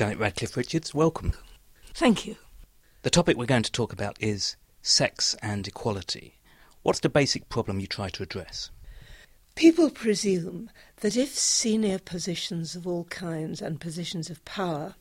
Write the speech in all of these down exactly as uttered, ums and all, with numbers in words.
Janet Radcliffe-Richards, welcome. Thank you. The topic we're going to talk about is sex and equality. What's the basic problem you try to address? People presume that if senior positions of all kinds and positions of power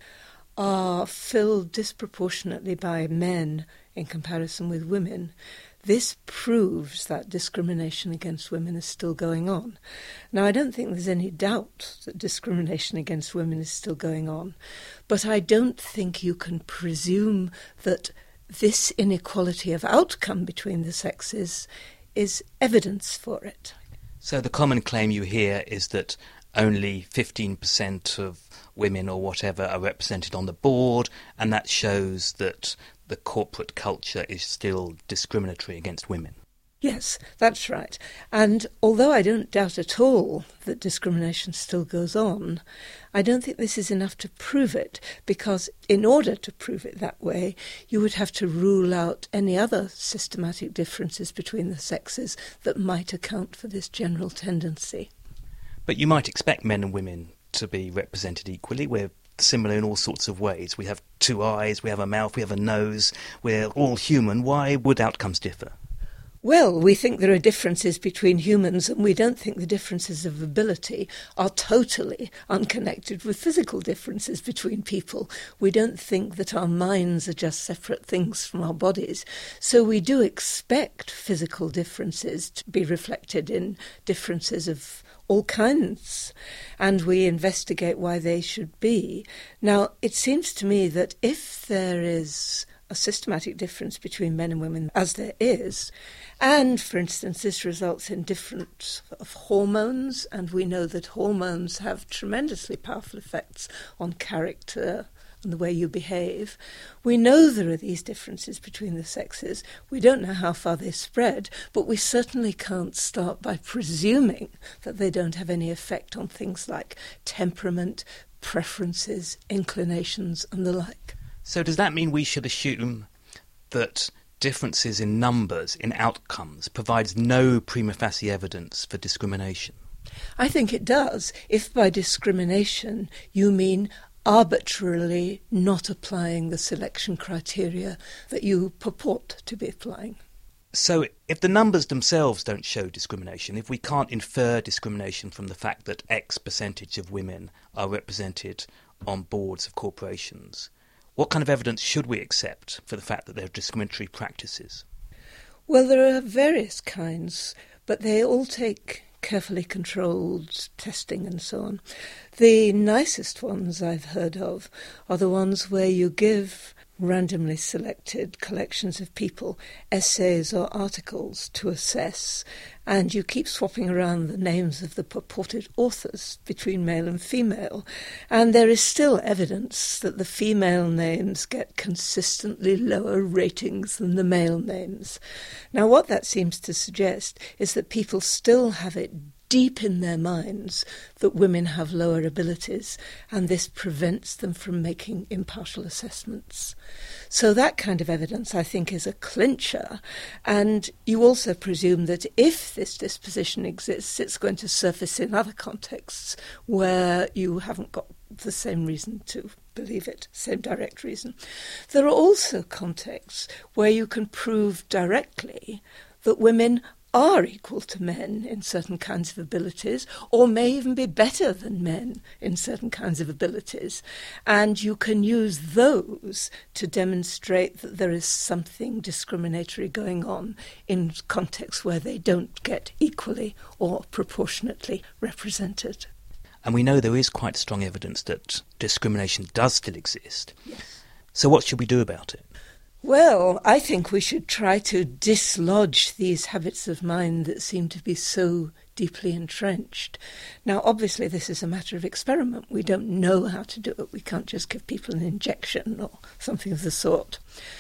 are filled disproportionately by men in comparison with women, this proves that discrimination against women is still going on. Now, I don't think there's any doubt that discrimination against women is still going on, but I don't think you can presume that this inequality of outcome between the sexes is evidence for it. So the common claim you hear is that only fifteen percent of women or whatever are represented on the board, and that shows that the corporate culture is still discriminatory against women. Yes, that's right. And although I don't doubt at all that discrimination still goes on, I don't think this is enough to prove it, because in order to prove it that way, you would have to rule out any other systematic differences between the sexes that might account for this general tendency. But you might expect men and women to be represented equally. We're similar in all sorts of ways. We have two eyes, we have a mouth, we have a nose, we're all human. Why would outcomes differ? Well, we think there are differences between humans, and we don't think the differences of ability are totally unconnected with physical differences between people. We don't think that our minds are just separate things from our bodies. So we do expect physical differences to be reflected in differences of all kinds, and we investigate why they should be. Now, it seems to me that if there is a systematic difference between men and women, as there is, and, for instance, this results in different of hormones, and we know that hormones have tremendously powerful effects on character and the way you behave. We know there are these differences between the sexes. We don't know how far they spread, but we certainly can't start by presuming that they don't have any effect on things like temperament, preferences, inclinations, and the like. So does that mean we should assume that differences in numbers, in outcomes, provides no prima facie evidence for discrimination? I think it does, if by discrimination you mean arbitrarily not applying the selection criteria that you purport to be applying. So if the numbers themselves don't show discrimination, if we can't infer discrimination from the fact that X percentage of women are represented on boards of corporations, what kind of evidence should we accept for the fact that there are discriminatory practices? Well, there are various kinds, but they all take carefully controlled testing and so on. The nicest ones I've heard of are the ones where you give randomly selected collections of people essays or articles to assess, and you keep swapping around the names of the purported authors between male and female, and there is still evidence that the female names get consistently lower ratings than the male names. Now, what that seems to suggest is that people still have it deep in their minds that women have lower abilities, and this prevents them from making impartial assessments. So that kind of evidence, I think, is a clincher, and you also presume that if this disposition exists, it's going to surface in other contexts where you haven't got the same reason to believe it, same direct reason. There are also contexts where you can prove directly that women are equal to men in certain kinds of abilities, or may even be better than men in certain kinds of abilities. And you can use those to demonstrate that there is something discriminatory going on in contexts where they don't get equally or proportionately represented. And we know there is quite strong evidence that discrimination does still exist. Yes. So what should we do about it? Well, I think we should try to dislodge these habits of mind that seem to be so deeply entrenched. Now, obviously, this is a matter of experiment. We don't know how to do it. We can't just give people an injection or something of the sort.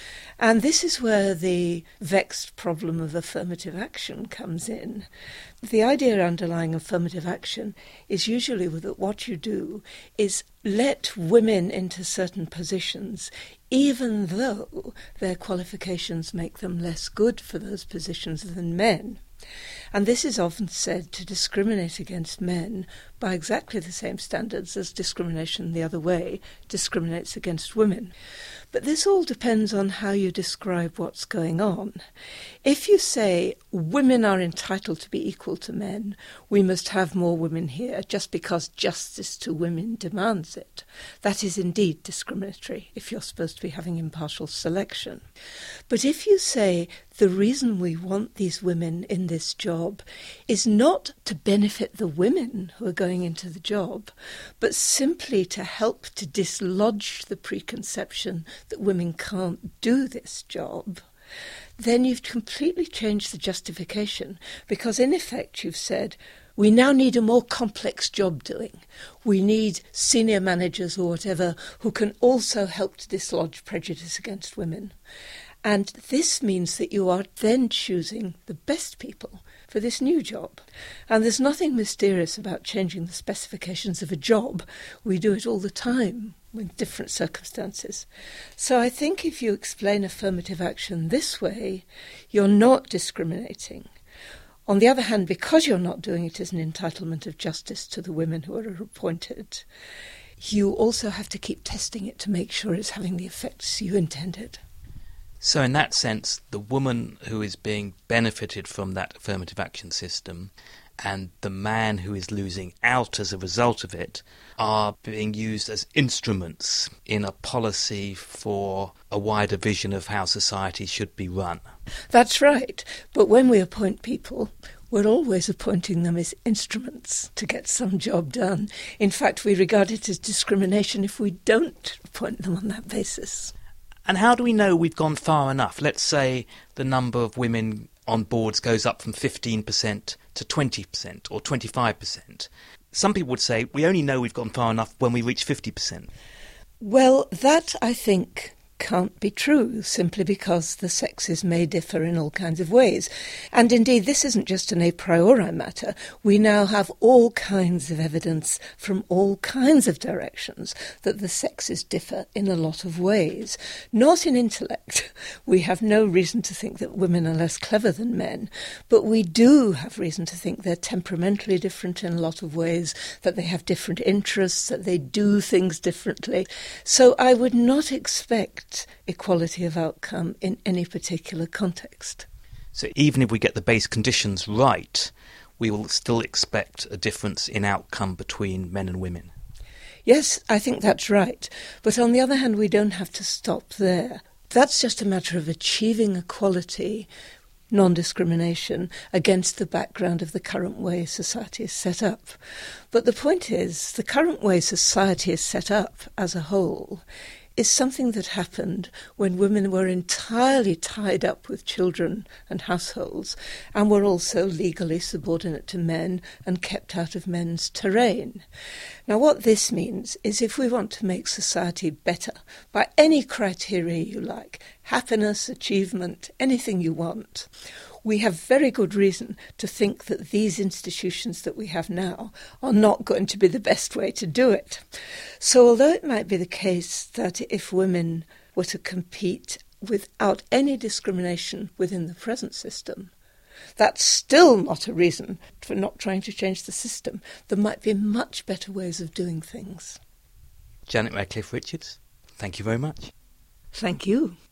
And this is where the vexed problem of affirmative action comes in. The idea underlying affirmative action is usually that what you do is let women into certain positions, even though their qualifications make them less good for those positions than men. And this is often said to discriminate against men by exactly the same standards as discrimination the other way discriminates against women. But this all depends on how you describe what's going on. If you say women are entitled to be equal to men, we must have more women here just because justice to women demands it, that is indeed discriminatory if you're supposed to be having impartial selection. But if you say the reason we want these women in this job is not to benefit the women who are going into the job, but simply to help to dislodge the preconception that women can't do this job, then you've completely changed the justification, because in effect you've said, we now need a more complex job doing. We need senior managers or whatever who can also help to dislodge prejudice against women. And this means that you are then choosing the best people for this new job. And there's nothing mysterious about changing the specifications of a job. We do it all the time with different circumstances. So I think if you explain affirmative action this way, you're not discriminating. On the other hand, because you're not doing it as an entitlement of justice to the women who are appointed, you also have to keep testing it to make sure it's having the effects you intended. So in that sense, the woman who is being benefited from that affirmative action system and the man who is losing out as a result of it are being used as instruments in a policy for a wider vision of how society should be run. That's right. But when we appoint people, we're always appointing them as instruments to get some job done. In fact, we regard it as discrimination if we don't appoint them on that basis. And how do we know we've gone far enough? Let's say the number of women on boards goes up from fifteen percent to twenty percent or twenty-five percent. Some people would say we only know we've gone far enough when we reach fifty percent. Well, that, I think, can't be true, simply because the sexes may differ in all kinds of ways. And indeed, this isn't just an a priori matter. We now have all kinds of evidence from all kinds of directions that the sexes differ in a lot of ways. Not in intellect. We have no reason to think that women are less clever than men, but we do have reason to think they're temperamentally different in a lot of ways, that they have different interests, that they do things differently. So I would not expect equality of outcome in any particular context. So even if we get the base conditions right, we will still expect a difference in outcome between men and women. Yes, I think that's right. But on the other hand, we don't have to stop there. That's just a matter of achieving equality, non-discrimination, against the background of the current way society is set up. But the point is, the current way society is set up as a whole is something that happened when women were entirely tied up with children and households and were also legally subordinate to men and kept out of men's terrain. Now, what this means is if we want to make society better by any criteria you like, happiness, achievement, anything you want, we have very good reason to think that these institutions that we have now are not going to be the best way to do it. So although it might be the case that if women were to compete without any discrimination within the present system, that's still not a reason for not trying to change the system. There might be much better ways of doing things. Janet Radcliffe-Richards, thank you very much. Thank you.